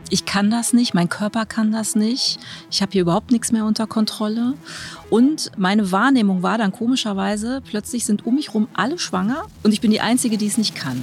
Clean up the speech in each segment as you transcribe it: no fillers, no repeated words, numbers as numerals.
Ich kann das nicht, mein Körper kann das nicht. Ich habe hier überhaupt nichts mehr unter Kontrolle. Und meine Wahrnehmung war dann komischerweise, plötzlich sind um mich rum alle schwanger und ich bin die Einzige, die es nicht kann.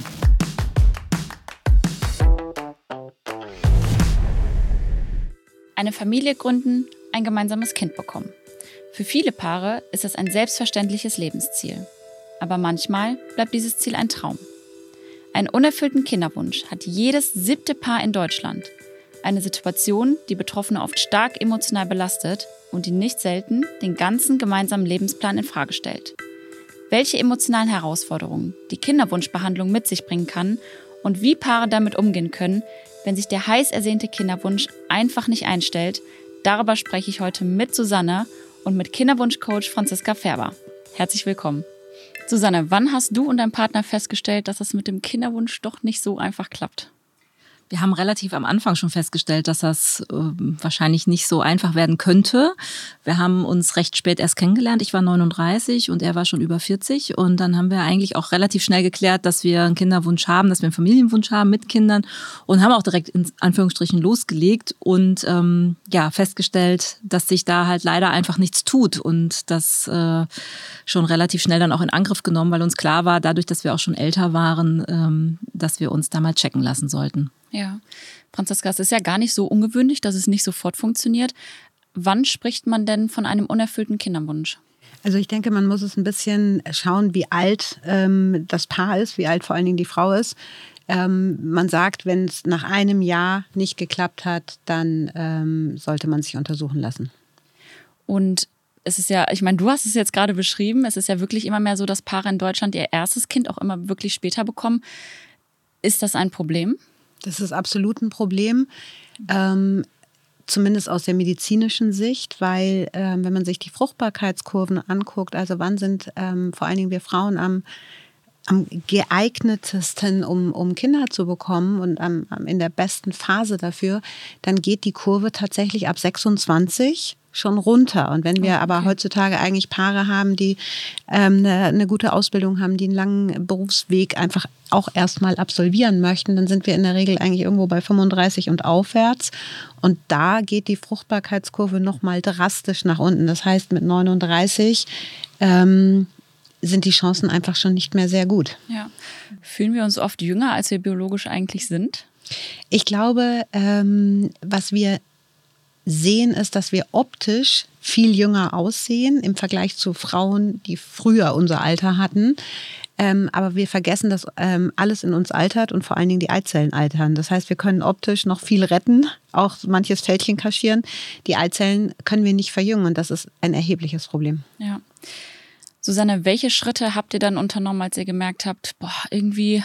Eine Familie gründen, ein gemeinsames Kind bekommen. Für viele Paare ist das ein selbstverständliches Lebensziel. Aber manchmal bleibt dieses Ziel ein Traum. Einen unerfüllten Kinderwunsch hat jedes 7. Paar in Deutschland. Eine Situation, die Betroffene oft stark emotional belastet und die nicht selten den ganzen gemeinsamen Lebensplan in Frage stellt. Welche emotionalen Herausforderungen die Kinderwunschbehandlung mit sich bringen kann und wie Paare damit umgehen können, wenn sich der heiß ersehnte Kinderwunsch einfach nicht einstellt, darüber spreche ich heute mit Susanne und mit Kinderwunschcoach Franziska Färber. Herzlich willkommen. Susanne, wann hast du und dein Partner festgestellt, dass das mit dem Kinderwunsch doch nicht so einfach klappt? Wir haben relativ am Anfang schon festgestellt, dass das wahrscheinlich nicht so einfach werden könnte. Wir haben uns recht spät erst kennengelernt. Ich war 39 und er war schon über 40. Und dann haben wir eigentlich auch relativ schnell geklärt, dass wir einen Kinderwunsch haben, dass wir einen Familienwunsch haben mit Kindern und haben auch direkt in Anführungsstrichen losgelegt und festgestellt, dass sich da halt leider einfach nichts tut und das schon relativ schnell dann auch in Angriff genommen, weil uns klar war, dadurch, dass wir auch schon älter waren, dass wir uns da mal checken lassen sollten. Ja, Franziska, es ist ja gar nicht so ungewöhnlich, dass es nicht sofort funktioniert. Wann spricht man denn von einem unerfüllten Kinderwunsch? Also ich denke, man muss es ein bisschen schauen, wie alt das Paar ist, wie alt vor allen Dingen die Frau ist. Man sagt, wenn es nach einem Jahr nicht geklappt hat, dann sollte man sich untersuchen lassen. Und es ist ja, ich meine, du hast es jetzt gerade beschrieben, es ist ja wirklich immer mehr so, dass Paare in Deutschland ihr erstes Kind auch immer wirklich später bekommen. Ist das ein Problem? Das ist absolut ein Problem, zumindest aus der medizinischen Sicht, weil wenn man sich die Fruchtbarkeitskurven anguckt, also wann sind vor allen Dingen wir Frauen am geeignetesten, um Kinder zu bekommen und in der besten Phase dafür, dann geht die Kurve tatsächlich ab 26 schon runter. Und wenn wir aber heutzutage eigentlich Paare haben, die eine gute Ausbildung haben, die einen langen Berufsweg einfach auch erstmal absolvieren möchten, dann sind wir in der Regel eigentlich irgendwo bei 35 und aufwärts. Und da geht die Fruchtbarkeitskurve nochmal drastisch nach unten. Das heißt, mit 39 sind die Chancen einfach schon nicht mehr sehr gut. Ja. Fühlen wir uns oft jünger, als wir biologisch eigentlich sind? Ich glaube, was wir sehen, ist, dass wir optisch viel jünger aussehen im Vergleich zu Frauen, die früher unser Alter hatten. Aber wir vergessen, dass alles in uns altert und vor allen Dingen die Eizellen altern. Das heißt, wir können optisch noch viel retten, auch manches Fältchen kaschieren. Die Eizellen können wir nicht verjüngen und das ist ein erhebliches Problem. Ja. Susanne, welche Schritte habt ihr dann unternommen, als ihr gemerkt habt, irgendwie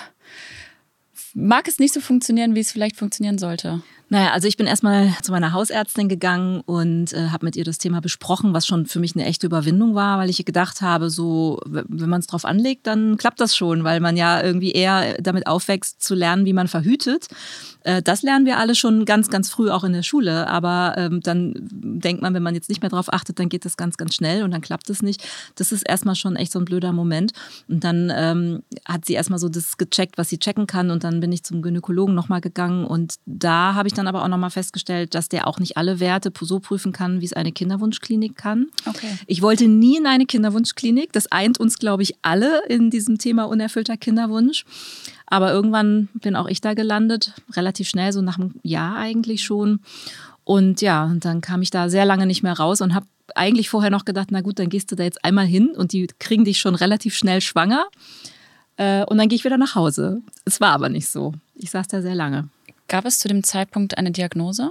mag es nicht so funktionieren, wie es vielleicht funktionieren sollte? Naja, also ich bin erstmal zu meiner Hausärztin gegangen und habe mit ihr das Thema besprochen, was schon für mich eine echte Überwindung war, weil ich gedacht habe, so wenn man es drauf anlegt, dann klappt das schon, weil man ja irgendwie eher damit aufwächst, zu lernen, wie man verhütet. Das lernen wir alle schon ganz, ganz früh auch in der Schule, aber dann denkt man, wenn man jetzt nicht mehr drauf achtet, dann geht das ganz, ganz schnell und dann klappt es nicht. Das ist erstmal schon echt so ein blöder Moment. Und dann hat sie erstmal so das gecheckt, was sie checken kann und dann bin ich zum Gynäkologen nochmal gegangen und da habe ich dann aber auch nochmal festgestellt, dass der auch nicht alle Werte so prüfen kann, wie es eine Kinderwunschklinik kann. Okay. Ich wollte nie in eine Kinderwunschklinik. Das eint uns, glaube ich, alle in diesem Thema unerfüllter Kinderwunsch. Aber irgendwann bin auch ich da gelandet, relativ schnell, so nach einem Jahr eigentlich schon. Und ja, dann kam ich da sehr lange nicht mehr raus und habe eigentlich vorher noch gedacht, na gut, dann gehst du da jetzt einmal hin und die kriegen dich schon relativ schnell schwanger. Und dann gehe ich wieder nach Hause. Es war aber nicht so. Ich saß da sehr lange. Gab es zu dem Zeitpunkt eine Diagnose?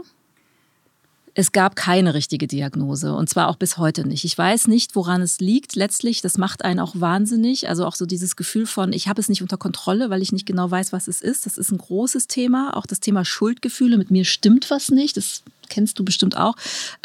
Es gab keine richtige Diagnose und zwar auch bis heute nicht. Ich weiß nicht, woran es liegt letztlich. Das macht einen auch wahnsinnig. Also auch so dieses Gefühl von, ich habe es nicht unter Kontrolle, weil ich nicht genau weiß, was es ist. Das ist ein großes Thema. Auch das Thema Schuldgefühle. Mit mir stimmt was nicht. Das kennst du bestimmt auch.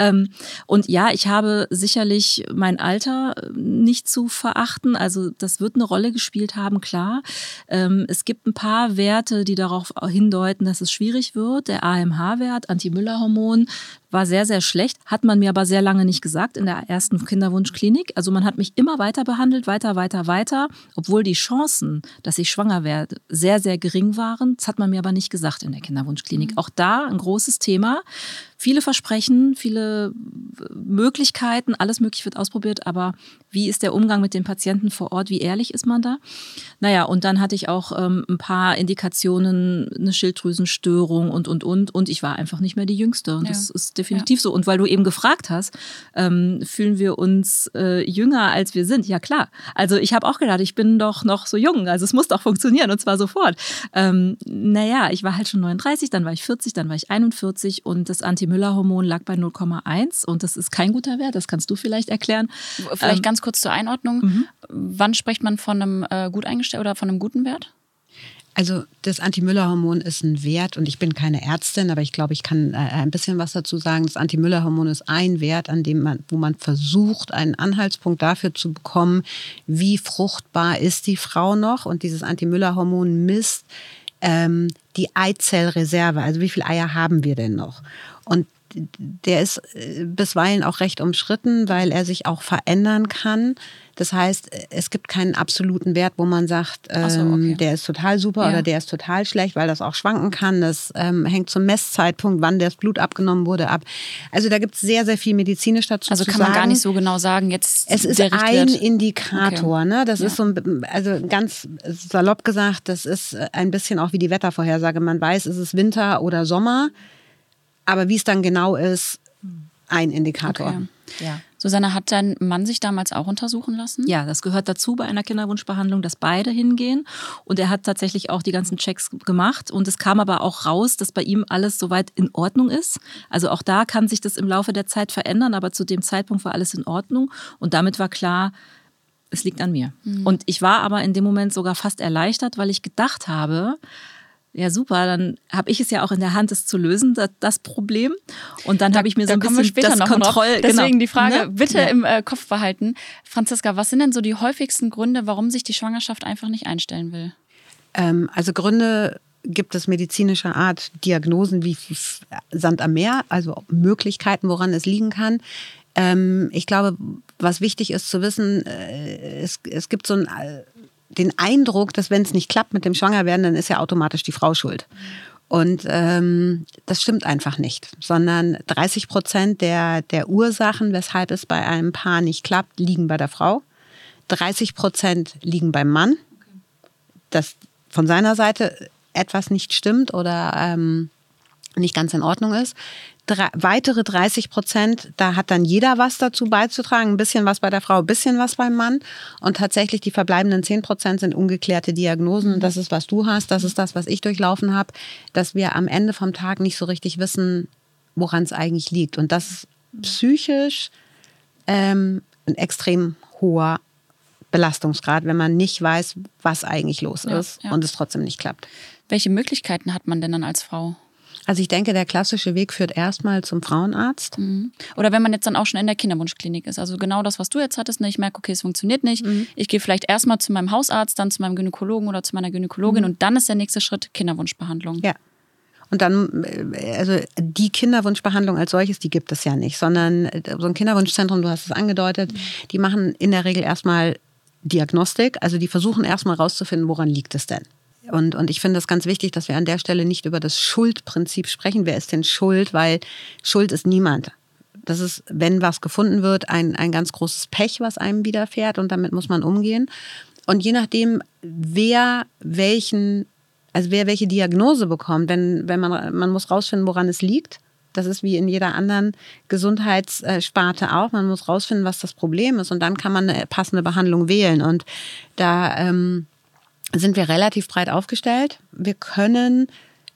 Und ja, ich habe sicherlich mein Alter nicht zu verachten. Also das wird eine Rolle gespielt haben, klar. Es gibt ein paar Werte, die darauf hindeuten, dass es schwierig wird. Der AMH-Wert, Anti-Müller-Hormon, war sehr, sehr schlecht. Hat man mir aber sehr lange nicht gesagt in der ersten Kinderwunschklinik. Also man hat mich immer weiter behandelt, weiter, obwohl die Chancen, dass ich schwanger werde, sehr, sehr gering waren. Das hat man mir aber nicht gesagt in der Kinderwunschklinik. Auch da ein großes Thema. Viele Versprechen, viele Möglichkeiten, alles Mögliche wird ausprobiert, aber wie ist der Umgang mit den Patienten vor Ort, wie ehrlich ist man da? Naja, und dann hatte ich auch ein paar Indikationen, eine Schilddrüsenstörung und ich war einfach nicht mehr die Jüngste und das ist definitiv so. Und weil du eben gefragt hast, fühlen wir uns jünger, als wir sind? Ja klar, also ich habe auch gedacht, ich bin doch noch so jung, also es muss doch funktionieren und zwar sofort. Naja, ich war halt schon 39, dann war ich 40, dann war ich 41 und das Anti-Müller-Hormon lag bei 0,1 und das ist kein guter Wert, das kannst du vielleicht erklären. Vielleicht ganz kurz zur Einordnung. Wann spricht man von einem gut eingestellten oder von einem guten Wert? Also das Anti-Müller-Hormon ist ein Wert und ich bin keine Ärztin, aber ich glaube, ich kann ein bisschen was dazu sagen. Das Anti-Müller-Hormon ist ein Wert, wo man versucht, einen Anhaltspunkt dafür zu bekommen, wie fruchtbar ist die Frau noch. Und dieses Anti-Müller-Hormon misst die Eizellreserve, also wie viele Eier haben wir denn noch? Und der ist bisweilen auch recht umstritten, weil er sich auch verändern kann. Das heißt, es gibt keinen absoluten Wert, wo man sagt, der ist total super oder der ist total schlecht, weil das auch schwanken kann. Das hängt zum Messzeitpunkt, wann das Blut abgenommen wurde, ab. Also da gibt es sehr, sehr viel medizinisch dazu zu sagen. Also kann man gar nicht so genau sagen, jetzt es ist ein Indikator. Ne? Das ist so, also ganz salopp gesagt, das ist ein bisschen auch wie die Wettervorhersage. Man weiß, ist es Winter oder Sommer, aber wie es dann genau ist, ein Indikator. Okay. Ja. Susanne, hat dein Mann sich damals auch untersuchen lassen? Ja, das gehört dazu bei einer Kinderwunschbehandlung, dass beide hingehen. Und er hat tatsächlich auch die ganzen Checks gemacht. Und es kam aber auch raus, dass bei ihm alles soweit in Ordnung ist. Also auch da kann sich das im Laufe der Zeit verändern, aber zu dem Zeitpunkt war alles in Ordnung. Und damit war klar, es liegt an mir. Und ich war aber in dem Moment sogar fast erleichtert, weil ich gedacht habe, ja super, dann habe ich es ja auch in der Hand, es zu lösen, das Problem. Und dann habe ich mir so ein bisschen das Kontroll... Deswegen die Frage, bitte im Kopf behalten. Franziska, was sind denn so die häufigsten Gründe, warum sich die Schwangerschaft einfach nicht einstellen will? Also Gründe gibt es medizinischer Art, Diagnosen wie Sand am Meer, also Möglichkeiten, woran es liegen kann. Ich glaube, was wichtig ist zu wissen, es gibt so den Eindruck, dass wenn es nicht klappt mit dem Schwangerwerden, dann ist ja automatisch die Frau schuld. Und das stimmt einfach nicht, sondern 30% der Ursachen, weshalb es bei einem Paar nicht klappt, liegen bei der Frau. 30% liegen beim Mann, dass von seiner Seite etwas nicht stimmt oder nicht ganz in Ordnung ist. Weitere 30%, da hat dann jeder was dazu beizutragen. Ein bisschen was bei der Frau, ein bisschen was beim Mann. Und tatsächlich die verbleibenden 10% sind ungeklärte Diagnosen. Und das ist, was du hast, das ist das, was ich durchlaufen habe, dass wir am Ende vom Tag nicht so richtig wissen, woran es eigentlich liegt. Und das ist psychisch ein extrem hoher Belastungsgrad, wenn man nicht weiß, was eigentlich los ist und es trotzdem nicht klappt. Welche Möglichkeiten hat man denn dann als Frau? Also ich denke, der klassische Weg führt erstmal zum Frauenarzt. Oder wenn man jetzt dann auch schon in der Kinderwunschklinik ist. Also genau das, was du jetzt hattest. Ne? Ich merke, okay, es funktioniert nicht. Ich gehe vielleicht erstmal zu meinem Hausarzt, dann zu meinem Gynäkologen oder zu meiner Gynäkologin und dann ist der nächste Schritt Kinderwunschbehandlung. Ja. Und dann, also die Kinderwunschbehandlung als solches, die gibt es ja nicht, sondern so ein Kinderwunschzentrum, du hast es angedeutet, die machen in der Regel erstmal Diagnostik. Also die versuchen erstmal rauszufinden, woran liegt es denn? Und ich finde es ganz wichtig, dass wir an der Stelle nicht über das Schuldprinzip sprechen. Wer ist denn schuld? Weil Schuld ist niemand. Das ist, wenn was gefunden wird, ein ganz großes Pech, was einem widerfährt und damit muss man umgehen. Und je nachdem, wer welche Diagnose bekommt, man muss rausfinden, woran es liegt. Das ist wie in jeder anderen Gesundheitssparte auch. Man muss rausfinden, was das Problem ist und dann kann man eine passende Behandlung wählen. Und da sind wir relativ breit aufgestellt. Wir können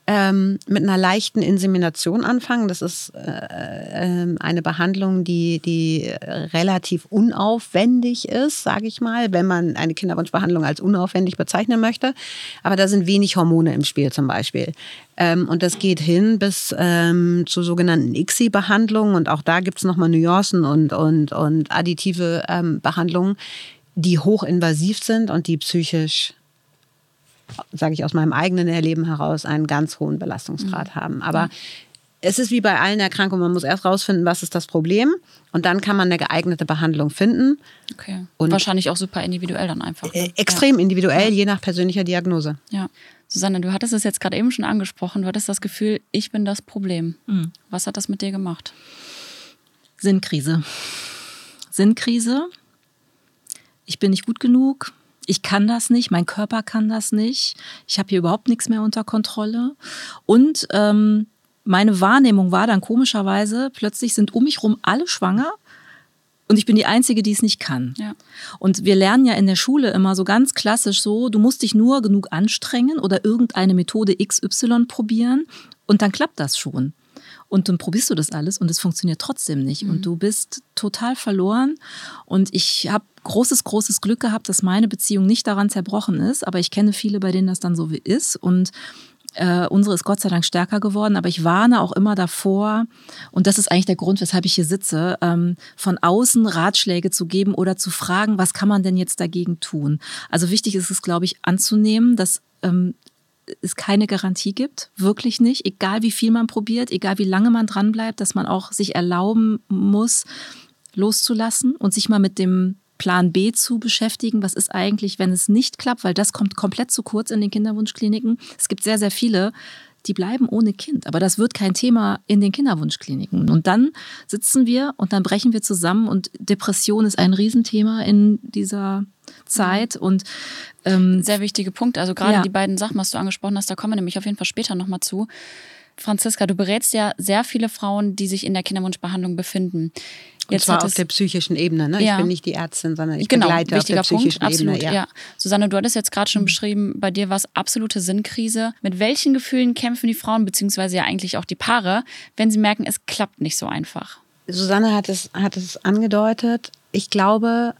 mit einer leichten Insemination anfangen. Das ist eine Behandlung, die relativ unaufwendig ist, sage ich mal, wenn man eine Kinderwunschbehandlung als unaufwendig bezeichnen möchte. Aber da sind wenig Hormone im Spiel zum Beispiel. Und das geht hin bis zu sogenannten ICSI-Behandlungen. Und auch da gibt es nochmal Nuancen und additive Behandlungen, die hochinvasiv sind und die psychisch, sage ich aus meinem eigenen Erleben heraus, einen ganz hohen Belastungsgrad haben. Aber es ist wie bei allen Erkrankungen, man muss erst rausfinden, was ist das Problem und dann kann man eine geeignete Behandlung finden. Okay. Und wahrscheinlich auch super individuell dann einfach. Ne? Extrem individuell, je nach persönlicher Diagnose. Ja. Susanne, du hattest es jetzt gerade eben schon angesprochen, du hattest das Gefühl, ich bin das Problem. Was hat das mit dir gemacht? Sinnkrise. Ich bin nicht gut genug. Ich kann das nicht, mein Körper kann das nicht. Ich habe hier überhaupt nichts mehr unter Kontrolle. Und meine Wahrnehmung war dann komischerweise, plötzlich sind um mich rum alle schwanger und ich bin die Einzige, die es nicht kann. Ja. Und wir lernen ja in der Schule immer so ganz klassisch so, du musst dich nur genug anstrengen oder irgendeine Methode XY probieren und dann klappt das schon. Und dann probierst du das alles und es funktioniert trotzdem nicht. Und du bist total verloren. Und ich habe großes Glück gehabt, dass meine Beziehung nicht daran zerbrochen ist. Aber ich kenne viele, bei denen das dann so ist. Und unsere ist Gott sei Dank stärker geworden. Aber ich warne auch immer davor, und das ist eigentlich der Grund, weshalb ich hier sitze, von außen Ratschläge zu geben oder zu fragen, was kann man denn jetzt dagegen tun? Also wichtig ist es, glaube ich, anzunehmen, dass es keine Garantie gibt, wirklich nicht, egal wie viel man probiert, egal wie lange man dran bleibt, dass man auch sich erlauben muss, loszulassen und sich mal mit dem Plan B zu beschäftigen. Was ist eigentlich, wenn es nicht klappt, weil das kommt komplett zu kurz in den Kinderwunschkliniken. Es gibt sehr, sehr viele, die bleiben ohne Kind, aber das wird kein Thema in den Kinderwunschkliniken. Und dann sitzen wir und dann brechen wir zusammen und Depression ist ein Riesenthema in dieser Zeit und sehr wichtige Punkte. Also gerade die beiden Sachen, was du angesprochen hast, da kommen wir nämlich auf jeden Fall später nochmal zu. Franziska, du berätst ja sehr viele Frauen, die sich in der Kinderwunschbehandlung befinden. Jetzt und zwar auf der psychischen Ebene. Ne? Ich bin nicht die Ärztin, sondern ich begleite auf der psychischen Ebene. Absolut, ja. Susanne, du hattest jetzt gerade schon beschrieben, bei dir war es absolute Sinnkrise. Mit welchen Gefühlen kämpfen die Frauen, beziehungsweise ja eigentlich auch die Paare, wenn sie merken, es klappt nicht so einfach? Susanne hat es angedeutet. Ich glaube,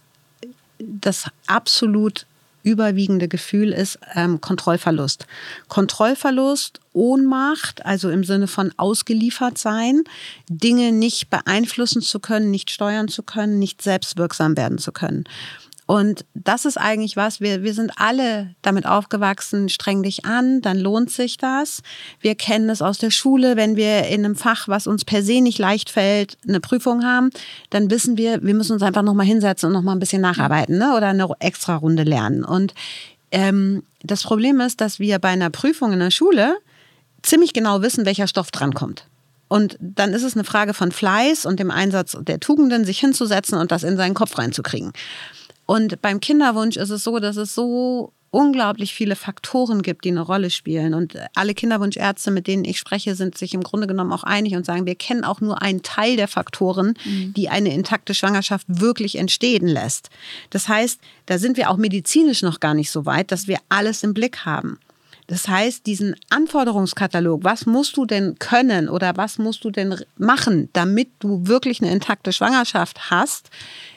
das absolut überwiegende Gefühl ist Kontrollverlust. Kontrollverlust, Ohnmacht, also im Sinne von ausgeliefert sein, Dinge nicht beeinflussen zu können, nicht steuern zu können, nicht selbstwirksam werden zu können. Und das ist eigentlich was, wir sind alle damit aufgewachsen, streng dich an, dann lohnt sich das. Wir kennen es aus der Schule, wenn wir in einem Fach, was uns per se nicht leicht fällt, eine Prüfung haben, dann wissen wir müssen uns einfach nochmal hinsetzen und nochmal ein bisschen nacharbeiten, ne? Oder eine extra Runde lernen. Und das Problem ist, dass wir bei einer Prüfung in der Schule ziemlich genau wissen, welcher Stoff drankommt. Und dann ist es eine Frage von Fleiß und dem Einsatz der Tugenden, sich hinzusetzen und das in seinen Kopf reinzukriegen. Und beim Kinderwunsch ist es so, dass es so unglaublich viele Faktoren gibt, die eine Rolle spielen. Und alle Kinderwunschärzte, mit denen ich spreche, sind sich im Grunde genommen auch einig und sagen, wir kennen auch nur einen Teil der Faktoren, die eine intakte Schwangerschaft wirklich entstehen lässt. Das heißt, da sind wir auch medizinisch noch gar nicht so weit, dass wir alles im Blick haben. Das heißt, diesen Anforderungskatalog, was musst du denn können oder was musst du denn machen, damit du wirklich eine intakte Schwangerschaft hast,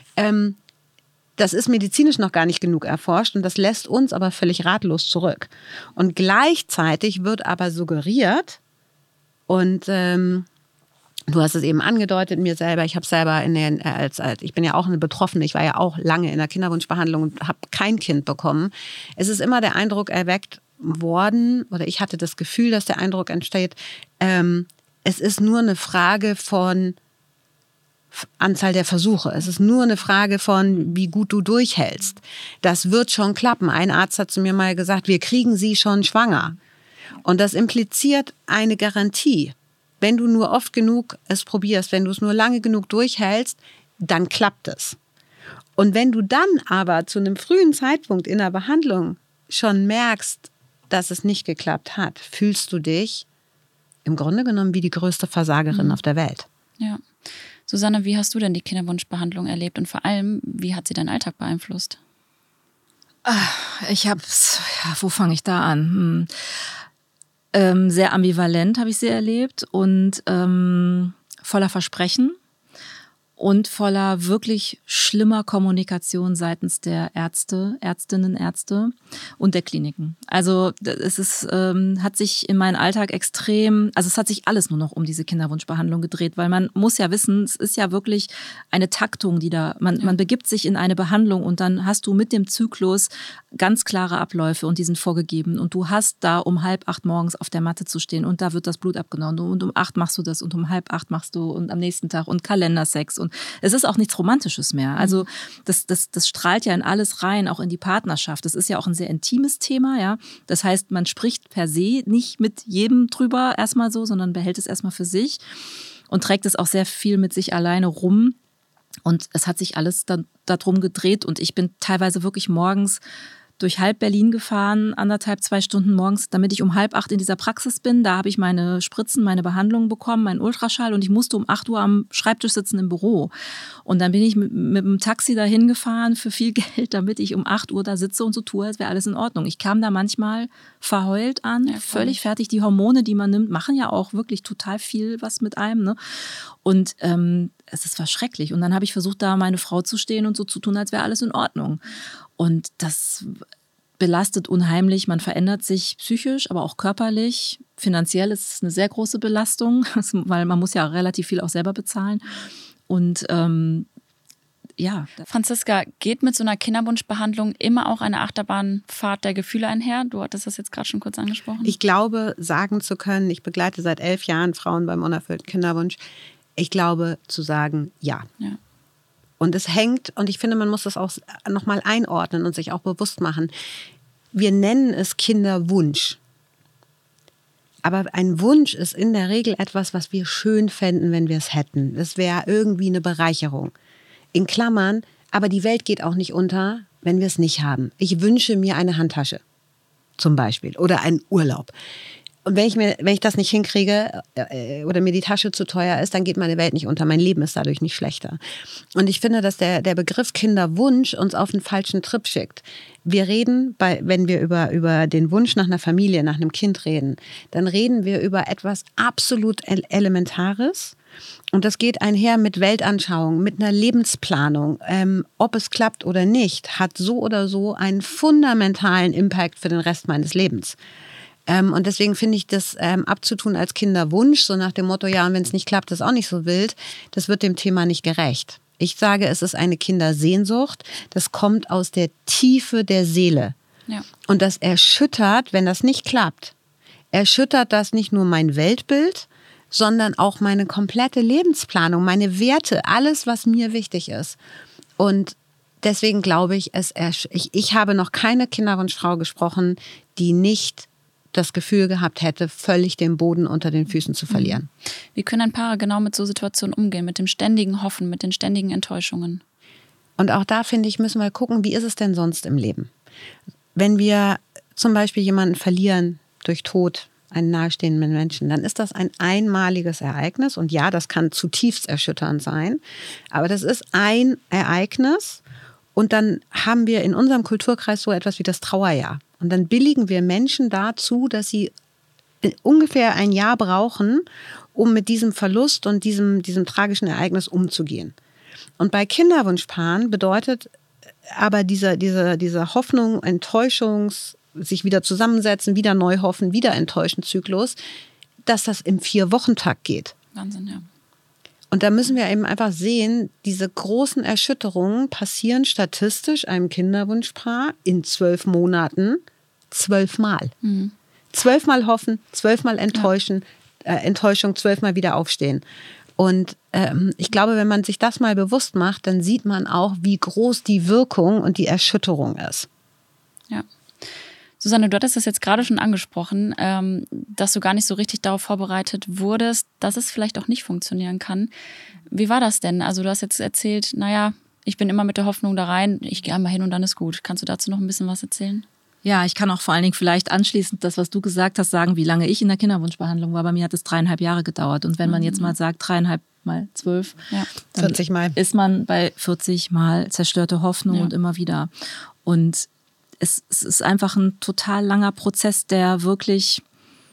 das ist medizinisch noch gar nicht genug erforscht und das lässt uns aber völlig ratlos zurück. Und gleichzeitig wird aber suggeriert, und du hast es eben angedeutet, mir selber, ich habe selber ich bin ja auch eine Betroffene, ich war ja auch lange in der Kinderwunschbehandlung und habe kein Kind bekommen. Es ist immer der Eindruck erweckt worden, oder ich hatte das Gefühl, dass der Eindruck entsteht, es ist nur eine Frage von Anzahl der Versuche. Es ist nur eine Frage von, wie gut du durchhältst. Das wird schon klappen. Ein Arzt hat zu mir mal gesagt, wir kriegen sie schon schwanger. Und das impliziert eine Garantie. Wenn du nur oft genug es probierst, wenn du es nur lange genug durchhältst, dann klappt es. Und wenn du dann aber zu einem frühen Zeitpunkt in der Behandlung schon merkst, dass es nicht geklappt hat, fühlst du dich im Grunde genommen wie die größte Versagerin auf der Welt. Ja. Susanne, wie hast du denn die Kinderwunschbehandlung erlebt und vor allem, wie hat sie deinen Alltag beeinflusst? Wo fange ich da an? Sehr ambivalent habe ich sie erlebt und voller Versprechen und voller wirklich schlimmer Kommunikation seitens der Ärztinnen, Ärzte und der Kliniken. Also es ist, hat sich in meinen Alltag es hat sich alles nur noch um diese Kinderwunschbehandlung gedreht, weil man muss ja wissen, es ist ja wirklich eine Taktung, man begibt sich in eine Behandlung und dann hast du mit dem Zyklus ganz klare Abläufe und die sind vorgegeben und du hast da um 7:30 morgens auf der Matte zu stehen und da wird das Blut abgenommen und um 8 machst du das und um 7:30 machst du und am nächsten Tag und Kalendersex und es ist auch nichts Romantisches mehr. Also das strahlt ja in alles rein, auch in die Partnerschaft. Das ist ja auch ein sehr intimes Thema, ja. Das heißt, man spricht per se nicht mit jedem drüber erstmal so, sondern behält es erstmal für sich und trägt es auch sehr viel mit sich alleine rum. Und es hat sich alles dann darum gedreht und ich bin teilweise wirklich morgens durch halb Berlin gefahren, 1,5, 2 Stunden morgens, damit ich um 7:30 in dieser Praxis bin. Da habe ich meine Spritzen, meine Behandlung bekommen, meinen Ultraschall und ich musste um 8 Uhr am Schreibtisch sitzen im Büro. Und dann bin ich mit dem Taxi dahin gefahren für viel Geld, damit ich um 8 Uhr da sitze und so tue, als wäre alles in Ordnung. Ich kam da manchmal verheult an, völlig fertig. Die Hormone, die man nimmt, machen ja auch wirklich total viel was mit einem, ne? Und es war schrecklich. Und dann habe ich versucht, da meine Frau zu stehen und so zu tun, als wäre alles in Ordnung. Und das belastet unheimlich. Man verändert sich psychisch, aber auch körperlich. Finanziell ist es eine sehr große Belastung, weil man muss ja relativ viel auch selber bezahlen. Und Franziska, geht mit so einer Kinderwunschbehandlung immer auch eine Achterbahnfahrt der Gefühle einher? Du hattest das jetzt gerade schon kurz angesprochen. Ich glaube, sagen zu können, ich begleite seit 11 Jahren Frauen beim unerfüllten Kinderwunsch. Ich glaube, zu sagen, ja. Und es hängt, und ich finde, man muss das auch nochmal einordnen und sich auch bewusst machen. Wir nennen es Kinderwunsch. Aber ein Wunsch ist in der Regel etwas, was wir schön fänden, wenn wir es hätten. Es wäre irgendwie eine Bereicherung. In Klammern, aber die Welt geht auch nicht unter, wenn wir es nicht haben. Ich wünsche mir eine Handtasche zum Beispiel oder einen Urlaub. Und wenn ich das nicht hinkriege oder mir die Tasche zu teuer ist, dann geht meine Welt nicht unter. Mein Leben ist dadurch nicht schlechter. Und ich finde, dass der Begriff Kinderwunsch uns auf den falschen Trip schickt. Wir reden, wenn wir über den Wunsch nach einer Familie, nach einem Kind reden, dann reden wir über etwas absolut Elementares. Und das geht einher mit Weltanschauung, mit einer Lebensplanung. Ob es klappt oder nicht, hat so oder so einen fundamentalen Impact für den Rest meines Lebens. Und deswegen finde ich das abzutun als Kinderwunsch, so nach dem Motto, ja, und wenn es nicht klappt, ist auch nicht so wild, das wird dem Thema nicht gerecht. Ich sage, es ist eine Kindersehnsucht, das kommt aus der Tiefe der Seele. Ja. Und das erschüttert, wenn das nicht klappt, erschüttert das nicht nur mein Weltbild, sondern auch meine komplette Lebensplanung, meine Werte, alles, was mir wichtig ist. Und deswegen glaube ich, ich habe noch keine Kinderwunschfrau gesprochen, die nicht das Gefühl gehabt hätte, völlig den Boden unter den Füßen zu verlieren. Wie können ein Paar genau mit so Situationen umgehen, mit dem ständigen Hoffen, mit den ständigen Enttäuschungen? Und auch da, finde ich, müssen wir gucken, wie ist es denn sonst im Leben? Wenn wir zum Beispiel jemanden verlieren durch Tod, einen nahestehenden Menschen, dann ist das ein einmaliges Ereignis. Und ja, das kann zutiefst erschütternd sein. Aber das ist ein Ereignis. Und dann haben wir in unserem Kulturkreis so etwas wie das Trauerjahr. Und dann billigen wir Menschen dazu, dass sie ungefähr ein Jahr brauchen, um mit diesem Verlust und diesem tragischen Ereignis umzugehen. Und bei Kinderwunschpaaren bedeutet aber diese Hoffnung, sich wieder zusammensetzen, wieder neu hoffen, wieder enttäuschen Zyklus, dass das im 4-Wochen-Takt geht. Wahnsinn, ja. Und da müssen wir eben einfach sehen, diese großen Erschütterungen passieren statistisch einem Kinderwunschpaar in 12 Monaten 12 Mal. 12 Mal hoffen, 12 Mal enttäuschen, Enttäuschung, 12 Mal wieder aufstehen. Und ich glaube, wenn man sich das mal bewusst macht, dann sieht man auch, wie groß die Wirkung und die Erschütterung ist. Ja. Susanne, du hattest das jetzt gerade schon angesprochen, dass du gar nicht so richtig darauf vorbereitet wurdest, dass es vielleicht auch nicht funktionieren kann. Wie war das denn? Also du hast jetzt erzählt, ich bin immer mit der Hoffnung da rein, ich gehe einmal hin und dann ist gut. Kannst du dazu noch ein bisschen was erzählen? Ja, ich kann auch vor allen Dingen vielleicht anschließend das, was du gesagt hast, sagen, wie lange ich in der Kinderwunschbehandlung war. Bei mir hat es 3,5 Jahre gedauert. Und wenn man jetzt mal sagt, 3,5 mal 12, dann 40 Mal. Ist man bei 40 Mal zerstörte Hoffnung und immer wieder. Und es ist einfach ein total langer Prozess, der wirklich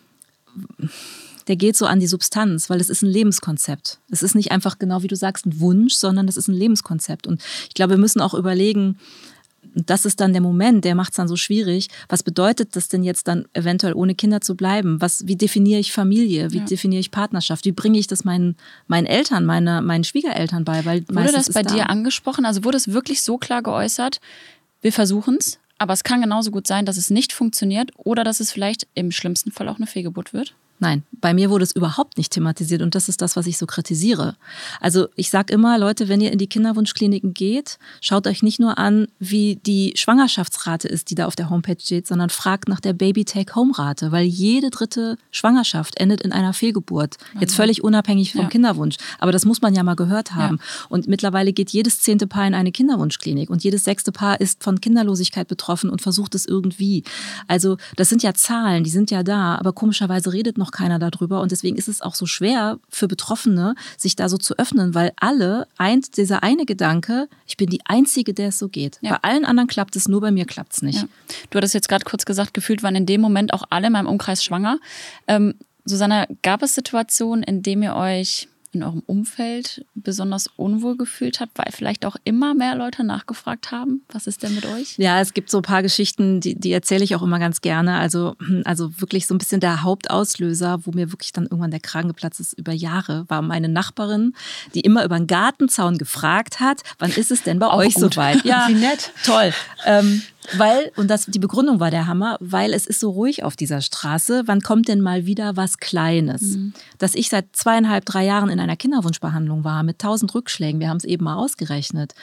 der geht so an die Substanz, weil es ist ein Lebenskonzept. Es ist nicht einfach genau, wie du sagst, ein Wunsch, sondern es ist ein Lebenskonzept. Und ich glaube, wir müssen auch überlegen, das ist dann der Moment, der macht es dann so schwierig. Was bedeutet das denn jetzt dann eventuell ohne Kinder zu bleiben? Wie definiere ich Familie? Wie definiere ich Partnerschaft? Wie bringe ich das meinen Eltern, meinen Schwiegereltern bei? Weil wurde das bei dir angesprochen? Also wurde es wirklich so klar geäußert, wir versuchen es, aber es kann genauso gut sein, dass es nicht funktioniert oder dass es vielleicht im schlimmsten Fall auch eine Fehlgeburt wird? Nein, bei mir wurde es überhaupt nicht thematisiert und das ist das, was ich so kritisiere. Also ich sage immer, Leute, wenn ihr in die Kinderwunschkliniken geht, schaut euch nicht nur an, wie die Schwangerschaftsrate ist, die da auf der Homepage steht, sondern fragt nach der Baby-Take-Home-Rate, weil jede 3. Schwangerschaft endet in einer Fehlgeburt. Jetzt völlig unabhängig vom Kinderwunsch. Aber das muss man ja mal gehört haben. Ja. Und mittlerweile geht jedes 10. Paar in eine Kinderwunschklinik und jedes 6. Paar ist von Kinderlosigkeit betroffen und versucht es irgendwie. Also das sind ja Zahlen, die sind ja da, aber komischerweise redet noch keiner darüber und deswegen ist es auch so schwer für Betroffene, sich da so zu öffnen, weil dieser eine Gedanke, ich bin die Einzige, der es so geht. Ja. Bei allen anderen klappt es, nur bei mir klappt es nicht. Ja. Du hattest jetzt gerade kurz gesagt, gefühlt waren in dem Moment auch alle in meinem Umkreis schwanger. Susanna, gab es Situationen, in denen ihr euch in eurem Umfeld besonders unwohl gefühlt habt, weil vielleicht auch immer mehr Leute nachgefragt haben? Was ist denn mit euch? Ja, es gibt so ein paar Geschichten, die erzähle ich auch immer ganz gerne. Also wirklich so ein bisschen der Hauptauslöser, wo mir wirklich dann irgendwann der Kragen geplatzt ist über Jahre, war meine Nachbarin, die immer über den Gartenzaun gefragt hat, wann ist es denn bei euch soweit? Ja, wie nett. Toll. Die Begründung war der Hammer, weil es ist so ruhig auf dieser Straße. Wann kommt denn mal wieder was Kleines? Mhm. Dass ich seit 2,5, 3 Jahren in einer Kinderwunschbehandlung war mit 1000 Rückschlägen. Wir haben es eben mal ausgerechnet.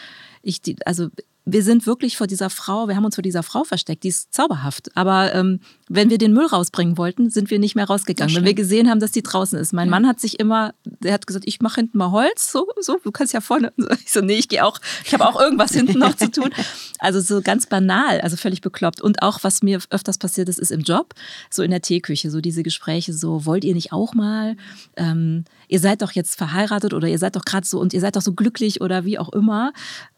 Wir sind wirklich wir haben uns vor dieser Frau versteckt, die ist zauberhaft. Aber wenn wir den Müll rausbringen wollten, sind wir nicht mehr rausgegangen, wenn wir gesehen haben, dass die draußen ist. Mein Mann hat der hat gesagt, ich mache hinten mal Holz, so, du kannst ja vorne. Ich so, nee, ich habe auch irgendwas hinten noch zu tun. Also so ganz banal, also völlig bekloppt. Und auch, was mir öfters passiert ist im Job, so in der Teeküche, so diese Gespräche, so, wollt ihr nicht auch mal, ihr seid doch jetzt verheiratet oder ihr seid doch gerade so und ihr seid doch so glücklich oder wie auch immer,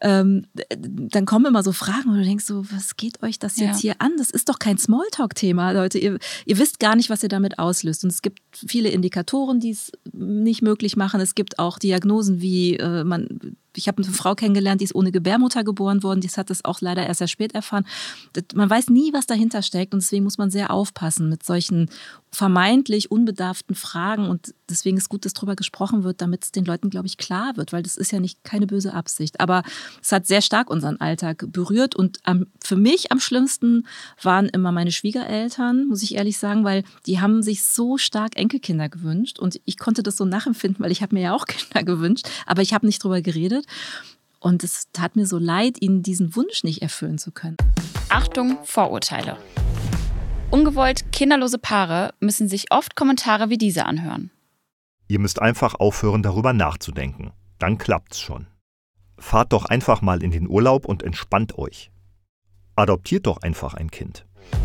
dann kommen immer so Fragen und du denkst so, was geht euch das jetzt hier an? Das ist doch kein Smalltalk-Thema, Leute. Ihr wisst gar nicht, was ihr damit auslöst. Und es gibt viele Indikatoren, die es nicht möglich machen. Es gibt auch Diagnosen wie ich habe eine Frau kennengelernt, die ist ohne Gebärmutter geboren worden. Die hat das auch leider erst sehr spät erfahren. Man weiß nie, was dahinter steckt und deswegen muss man sehr aufpassen mit solchen vermeintlich unbedarften Fragen und deswegen ist gut, dass darüber gesprochen wird, damit es den Leuten, glaube ich, klar wird, weil das ist ja keine böse Absicht. Aber es hat sehr stark unseren Alltag berührt und für mich am schlimmsten waren immer meine Schwiegereltern, muss ich ehrlich sagen, weil die haben sich so stark Enkelkinder gewünscht und ich konnte das so nachempfinden, weil ich habe mir ja auch Kinder gewünscht, aber ich habe nicht drüber geredet. Und es tat mir so leid, ihnen diesen Wunsch nicht erfüllen zu können. Achtung, Vorurteile. Ungewollt kinderlose Paare müssen sich oft Kommentare wie diese anhören. Ihr müsst einfach aufhören, darüber nachzudenken. Dann klappt's schon. Fahrt doch einfach mal in den Urlaub und entspannt euch. Adoptiert doch einfach ein Kind.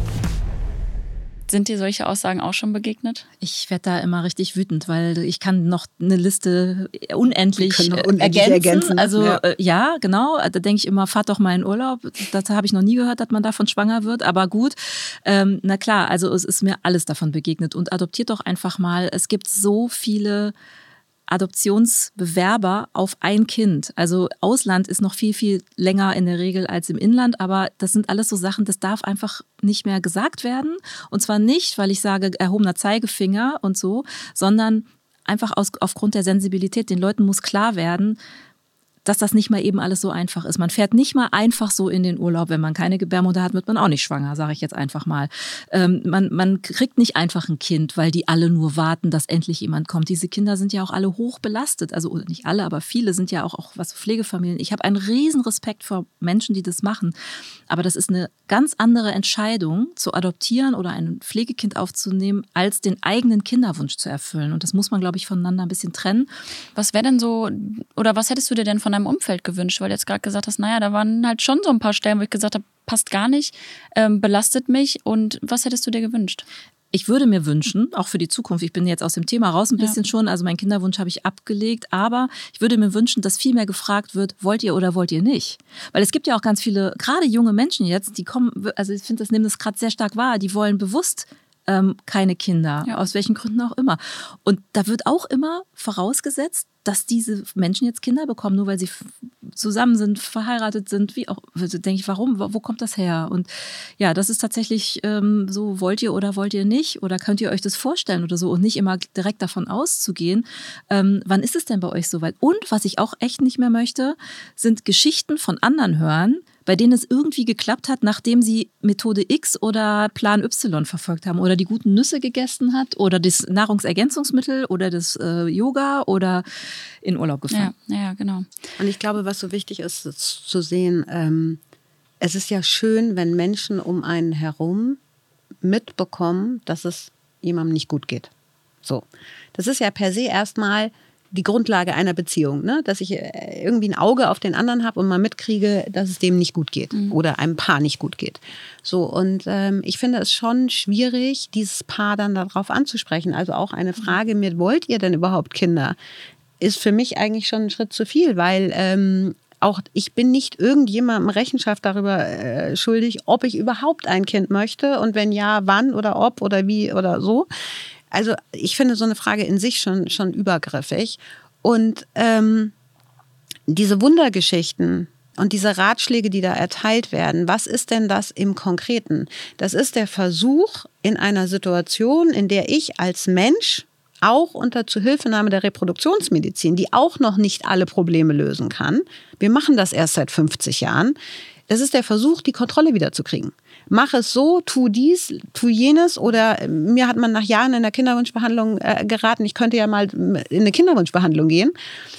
Sind dir solche Aussagen auch schon begegnet? Ich werde da immer richtig wütend, weil ich kann noch eine Liste unendlich ergänzen. Also ja, genau. Da denke ich immer, fahrt doch mal in Urlaub. Das habe ich noch nie gehört, dass man davon schwanger wird. Aber gut, na klar, also es ist mir alles davon begegnet. Und adoptiert doch einfach mal. Es gibt so viele Adoptionsbewerber auf ein Kind. Also Ausland ist noch viel, viel länger in der Regel als im Inland, aber das sind alles so Sachen, das darf einfach nicht mehr gesagt werden. Und zwar nicht, weil ich sage, erhobener Zeigefinger und so, sondern einfach aufgrund der Sensibilität. Den Leuten muss klar werden, dass das nicht mal eben alles so einfach ist. Man fährt nicht mal einfach so in den Urlaub. Wenn man keine Gebärmutter hat, wird man auch nicht schwanger, sage ich jetzt einfach mal. Man kriegt nicht einfach ein Kind, weil die alle nur warten, dass endlich jemand kommt. Diese Kinder sind ja auch alle hoch belastet. Also nicht alle, aber viele sind ja auch was für Pflegefamilien. Ich habe einen riesen Respekt vor Menschen, die das machen. Aber das ist eine ganz andere Entscheidung, zu adoptieren oder ein Pflegekind aufzunehmen, als den eigenen Kinderwunsch zu erfüllen. Und das muss man, glaube ich, voneinander ein bisschen trennen. Was wäre denn so, oder was hättest du dir denn von deinem Umfeld gewünscht? Weil du jetzt gerade gesagt hast, naja, da waren halt schon so ein paar Stellen, wo ich gesagt habe, passt gar nicht, belastet mich. Und was hättest du dir gewünscht? Ich würde mir wünschen, auch für die Zukunft, ich bin jetzt aus dem Thema raus ein bisschen schon, also meinen Kinderwunsch habe ich abgelegt, aber ich würde mir wünschen, dass viel mehr gefragt wird, wollt ihr oder wollt ihr nicht? Weil es gibt ja auch ganz viele, gerade junge Menschen jetzt, die kommen, also ich finde, das nehmen das gerade sehr stark wahr, die wollen bewusst keine Kinder, aus welchen Gründen auch immer. Und da wird auch immer vorausgesetzt, dass diese Menschen jetzt Kinder bekommen, nur weil sie zusammen sind, verheiratet sind, wie auch. Also denke ich, warum? Wo kommt das her? Und ja, das ist tatsächlich so, wollt ihr oder wollt ihr nicht? Oder könnt ihr euch das vorstellen oder so? Und nicht immer direkt davon auszugehen. Wann ist es denn bei euch soweit? Und was ich auch echt nicht mehr möchte, sind Geschichten von anderen hören, bei denen es irgendwie geklappt hat, nachdem sie Methode X oder Plan Y verfolgt haben oder die guten Nüsse gegessen hat oder das Nahrungsergänzungsmittel oder das Yoga oder in Urlaub gefahren. Ja, genau. Und ich glaube, was so wichtig ist zu sehen, es ist ja schön, wenn Menschen um einen herum mitbekommen, dass es jemandem nicht gut geht. So. Das ist ja per se erstmal die Grundlage einer Beziehung, ne? Dass ich irgendwie ein Auge auf den anderen habe und mal mitkriege, dass es dem nicht gut geht oder einem Paar nicht gut geht. So, und ich finde es schon schwierig, dieses Paar dann darauf anzusprechen. Also auch eine Frage mit, wollt ihr denn überhaupt Kinder? Ist für mich eigentlich schon ein Schritt zu viel, weil auch ich bin nicht irgendjemandem Rechenschaft darüber schuldig, ob ich überhaupt ein Kind möchte und wenn ja, wann oder ob oder wie oder so. Also ich finde so eine Frage in sich schon übergriffig. Und diese Wundergeschichten und diese Ratschläge, die da erteilt werden, was ist denn das im Konkreten? Das ist der Versuch in einer Situation, in der ich als Mensch auch unter Zuhilfenahme der Reproduktionsmedizin, die auch noch nicht alle Probleme lösen kann, wir machen das erst seit 50 Jahren, das ist der Versuch, die Kontrolle wiederzukriegen. Mach es so, tu dies, tu jenes. Oder mir hat man nach Jahren in der Kinderwunschbehandlung geraten, ich könnte ja mal in eine Kinderwunschbehandlung gehen.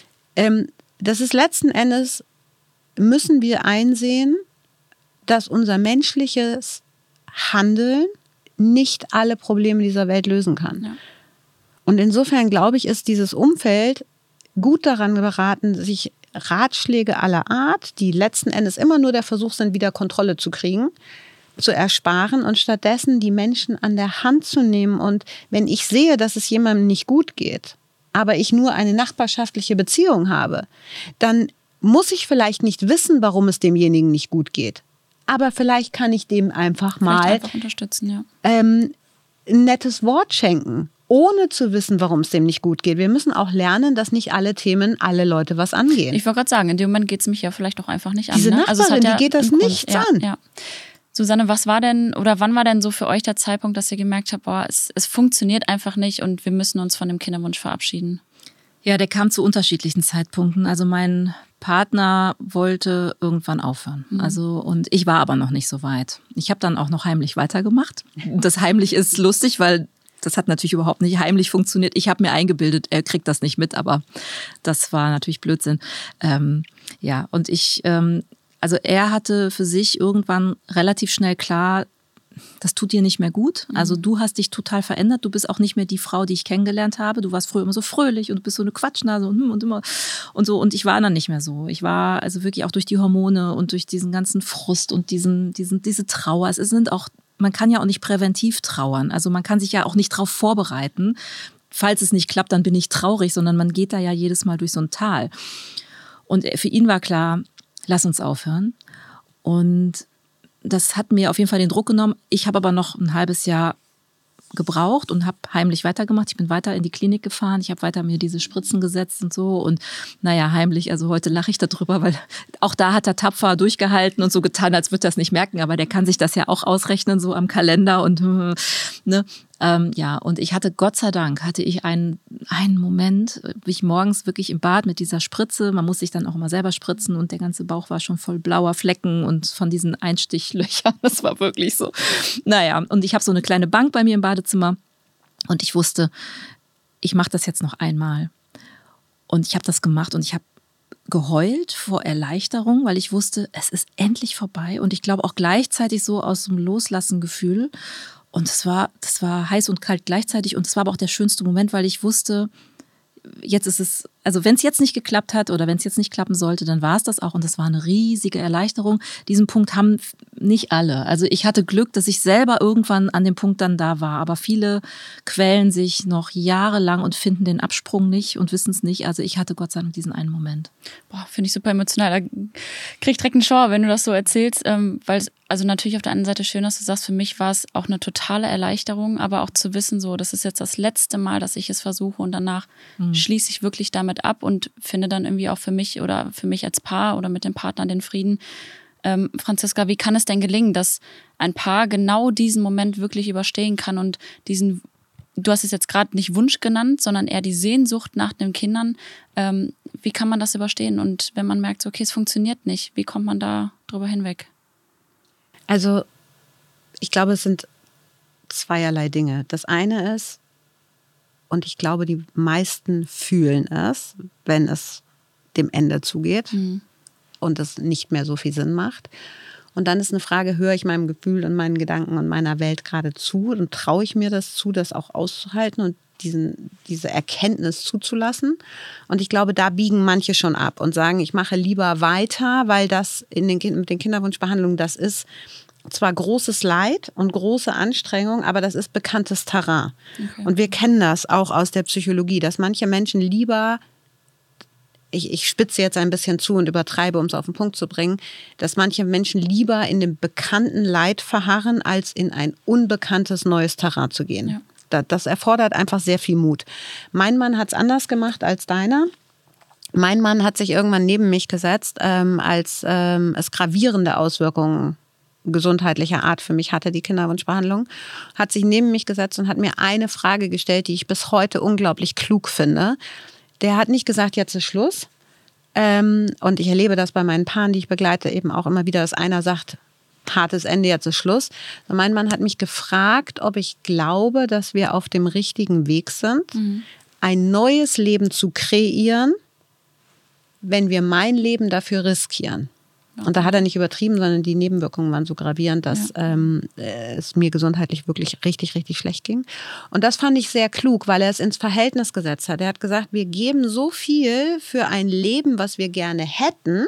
Das ist letzten Endes, müssen wir einsehen, dass unser menschliches Handeln nicht alle Probleme dieser Welt lösen kann. Ja. Und insofern, glaube ich, ist dieses Umfeld gut daran beraten, sich Ratschläge aller Art, die letzten Endes immer nur der Versuch sind, wieder Kontrolle zu kriegen, zu ersparen und stattdessen die Menschen an der Hand zu nehmen. Und wenn ich sehe, dass es jemandem nicht gut geht, aber ich nur eine nachbarschaftliche Beziehung habe, dann muss ich vielleicht nicht wissen, warum es demjenigen nicht gut geht. Aber vielleicht kann ich dem einfach mal unterstützen, ja. Ein nettes Wort schenken, ohne zu wissen, warum es dem nicht gut geht. Wir müssen auch lernen, dass nicht alle Themen alle Leute was angehen. Ich wollte gerade sagen, in dem Moment geht es mich ja vielleicht auch einfach nicht an. Diese Nachbarin, also es hat ja die geht das nichts an. Ja. Susanne, was war denn oder wann war denn so für euch der Zeitpunkt, dass ihr gemerkt habt, boah, es funktioniert einfach nicht und wir müssen uns von dem Kinderwunsch verabschieden? Ja, der kam zu unterschiedlichen Zeitpunkten. Also mein Partner wollte irgendwann aufhören. Also, und ich war aber noch nicht so weit. Ich habe dann auch noch heimlich weitergemacht. Das heimlich ist lustig, weil das hat natürlich überhaupt nicht heimlich funktioniert. Ich habe mir eingebildet, er kriegt das nicht mit, aber das war natürlich Blödsinn. Ja, und also er hatte für sich irgendwann relativ schnell klar, das tut dir nicht mehr gut. Also du hast dich total verändert. Du bist auch nicht mehr die Frau, die ich kennengelernt habe. Du warst früher immer so fröhlich und du bist so eine Quatschnase und immer und so. Und ich war dann nicht mehr so. Ich war also wirklich auch durch die Hormone und durch diesen ganzen Frust und diese Trauer. Es sind auch, man kann ja auch nicht präventiv trauern. Also man kann sich ja auch nicht darauf vorbereiten. Falls es nicht klappt, dann bin ich traurig, sondern man geht da ja jedes Mal durch so ein Tal. Und für ihn war klar, lass uns aufhören. Und das hat mir auf jeden Fall den Druck genommen. Ich habe aber noch ein halbes Jahr gebraucht und habe heimlich weitergemacht. Ich bin weiter in die Klinik gefahren. Ich habe weiter mir diese Spritzen gesetzt und so. Und naja, heimlich, also heute lache ich darüber, weil auch da hat er tapfer durchgehalten und so getan, als würde er das nicht merken. Aber der kann sich das ja auch ausrechnen, so am Kalender. Und ne. Ja, und ich hatte, Gott sei Dank, hatte ich einen Moment, wie ich morgens wirklich im Bad mit dieser Spritze, man muss sich dann auch immer selber spritzen und der ganze Bauch war schon voll blauer Flecken und von diesen Einstichlöchern, das war wirklich so. Naja, und ich habe so eine kleine Bank bei mir im Badezimmer und ich wusste, ich mache das jetzt noch einmal. Und ich habe das gemacht und ich habe geheult vor Erleichterung, weil ich wusste, es ist endlich vorbei und ich glaube auch gleichzeitig so aus dem Loslassen-Gefühl. Und das war heiß und kalt gleichzeitig und es war aber auch der schönste Moment, weil ich wusste, jetzt ist es, also wenn es jetzt nicht geklappt hat oder wenn es jetzt nicht klappen sollte, dann war es das auch und das war eine riesige Erleichterung. Diesen Punkt haben Nicht alle. Also ich hatte Glück, dass ich selber irgendwann an dem Punkt dann da war. Aber viele quälen sich noch jahrelang und finden den Absprung nicht und wissen es nicht. Also ich hatte Gott sei Dank diesen einen Moment. Boah, finde ich super emotional. Da krieg ich direkt einen Schauer, wenn du das so erzählst. Weil es also natürlich auf der anderen Seite schön, dass du sagst, für mich war es auch eine totale Erleichterung, aber auch zu wissen, so, das ist jetzt das letzte Mal, dass ich es versuche und danach schließe ich wirklich damit ab und finde dann irgendwie auch für mich oder für mich als Paar oder mit dem Partner den Frieden. Franziska, wie kann es denn gelingen, dass ein Paar genau diesen Moment wirklich überstehen kann und diesen, du hast es jetzt gerade nicht Wunsch genannt, sondern eher die Sehnsucht nach den Kindern. Wie kann man das überstehen? Und wenn man merkt, okay, es funktioniert nicht, wie kommt man da drüber hinweg? Also ich glaube, es sind zweierlei Dinge. Das eine ist, und ich glaube, die meisten fühlen es, wenn es dem Ende zugeht und es nicht mehr so viel Sinn macht. Und dann ist eine Frage, höre ich meinem Gefühl und meinen Gedanken und meiner Welt gerade zu und traue ich mir das zu, das auch auszuhalten und diese Erkenntnis zuzulassen. Und ich glaube, da biegen manche schon ab und sagen, ich mache lieber weiter, weil das mit den Kinderwunschbehandlungen, das ist zwar großes Leid und große Anstrengung, aber das ist bekanntes Terrain. Okay. Und wir kennen das auch aus der Psychologie, dass manche Menschen lieber, ich spitze jetzt ein bisschen zu und übertreibe, um es auf den Punkt zu bringen, dass manche Menschen lieber in dem bekannten Leid verharren, als in ein unbekanntes neues Terrain zu gehen. Ja. Das erfordert einfach sehr viel Mut. Mein Mann hat es anders gemacht als deiner. Mein Mann hat sich irgendwann neben mich gesetzt, als es gravierende Auswirkungen gesundheitlicher Art für mich hatte, die Kinderwunschbehandlung, hat sich neben mich gesetzt und hat mir eine Frage gestellt, die ich bis heute unglaublich klug finde. Der hat nicht gesagt, jetzt ist Schluss. Und ich erlebe das bei meinen Paaren, die ich begleite, eben auch immer wieder, dass einer sagt, hartes Ende, jetzt ist Schluss. Und mein Mann hat mich gefragt, ob ich glaube, dass wir auf dem richtigen Weg sind, ein neues Leben zu kreieren, wenn wir mein Leben dafür riskieren. Und da hat er nicht übertrieben, sondern die Nebenwirkungen waren so gravierend, dass es mir gesundheitlich wirklich richtig, richtig schlecht ging. Und das fand ich sehr klug, weil er es ins Verhältnis gesetzt hat. Er hat gesagt, wir geben so viel für ein Leben, was wir gerne hätten,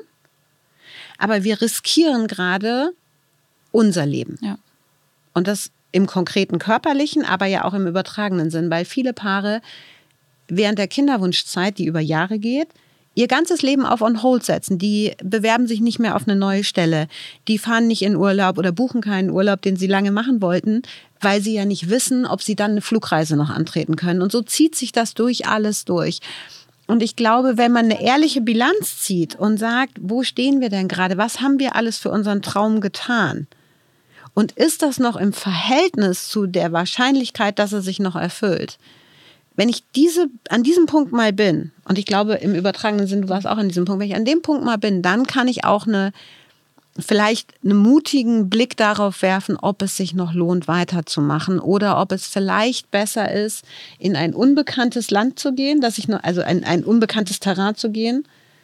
aber wir riskieren gerade unser Leben. Ja. Und das im konkreten körperlichen, aber ja auch im übertragenen Sinn, weil viele Paare während der Kinderwunschzeit, die über Jahre geht, ihr ganzes Leben auf on hold setzen. Die bewerben sich nicht mehr auf eine neue Stelle. Die fahren nicht in Urlaub oder buchen keinen Urlaub, den sie lange machen wollten, weil sie ja nicht wissen, ob sie dann eine Flugreise noch antreten können. Und so zieht sich das alles durch. Und ich glaube, wenn man eine ehrliche Bilanz zieht und sagt, wo stehen wir denn gerade? Was haben wir alles für unseren Traum getan? Und ist das noch im Verhältnis zu der Wahrscheinlichkeit, dass er sich noch erfüllt? Wenn ich an diesem Punkt mal bin, und ich glaube im übertragenen Sinn, du warst auch an diesem Punkt, wenn ich an dem Punkt mal bin, dann kann ich auch vielleicht einen mutigen Blick darauf werfen, ob es sich noch lohnt, weiterzumachen oder ob es vielleicht besser ist, in ein unbekanntes Land zu gehen, also ein unbekanntes Terrain zu gehen,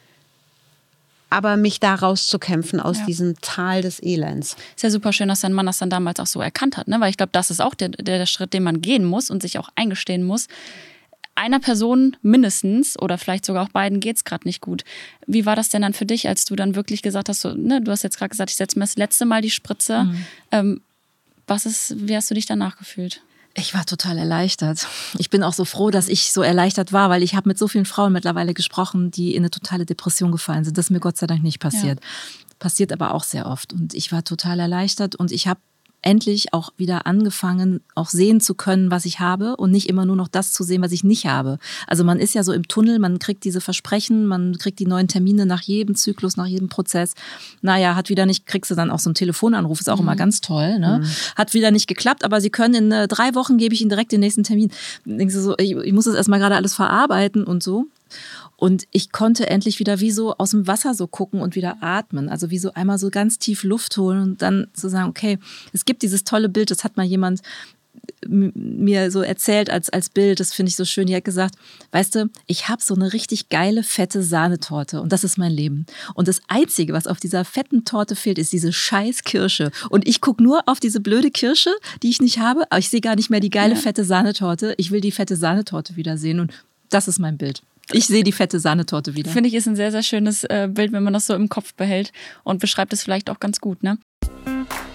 aber mich da rauszukämpfen aus diesem Tal des Elends. Ist ja super schön, dass dein Mann das dann damals auch so erkannt hat, ne? Weil ich glaube, das ist auch der Schritt, den man gehen muss und sich auch eingestehen muss. Einer Person mindestens oder vielleicht sogar auch beiden geht es gerade nicht gut. Wie war das denn dann für dich, als du dann wirklich gesagt hast, du hast jetzt gerade gesagt, ich setze mir das letzte Mal die Spritze. Wie hast du dich danach gefühlt? Ich war total erleichtert. Ich bin auch so froh, dass ich so erleichtert war, weil ich habe mit so vielen Frauen mittlerweile gesprochen, die in eine totale Depression gefallen sind. Das ist mir Gott sei Dank nicht passiert. Ja. Passiert aber auch sehr oft. Und ich war total erleichtert und ich habe endlich auch wieder angefangen, auch sehen zu können, was ich habe und nicht immer nur noch das zu sehen, was ich nicht habe. Also man ist ja so im Tunnel, man kriegt diese Versprechen, man kriegt die neuen Termine nach jedem Zyklus, nach jedem Prozess. Naja, kriegst du dann auch so einen Telefonanruf, ist auch immer ganz toll. Ne? Hat wieder nicht geklappt, aber Sie können in 3 Wochen, gebe ich Ihnen direkt den nächsten Termin. Denkst du so, ich muss das erstmal gerade alles verarbeiten und so. Und ich konnte endlich wieder wie so aus dem Wasser so gucken und wieder atmen. Also wie so einmal so ganz tief Luft holen und dann zu sagen, okay, es gibt dieses tolle Bild, das hat mal jemand mir so erzählt als Bild, das finde ich so schön. Die hat gesagt, weißt du, ich habe so eine richtig geile, fette Sahnetorte und das ist mein Leben. Und das Einzige, was auf dieser fetten Torte fehlt, ist diese scheiß Kirsche. Und ich gucke nur auf diese blöde Kirsche, die ich nicht habe, aber ich sehe gar nicht mehr die geile, fette Sahnetorte. Ich will die fette Sahnetorte wiedersehen und das ist mein Bild. Ich sehe die fette Sahnetorte wieder. Finde ich, ist ein sehr, sehr schönes Bild, wenn man das so im Kopf behält und beschreibt es vielleicht auch ganz gut, ne?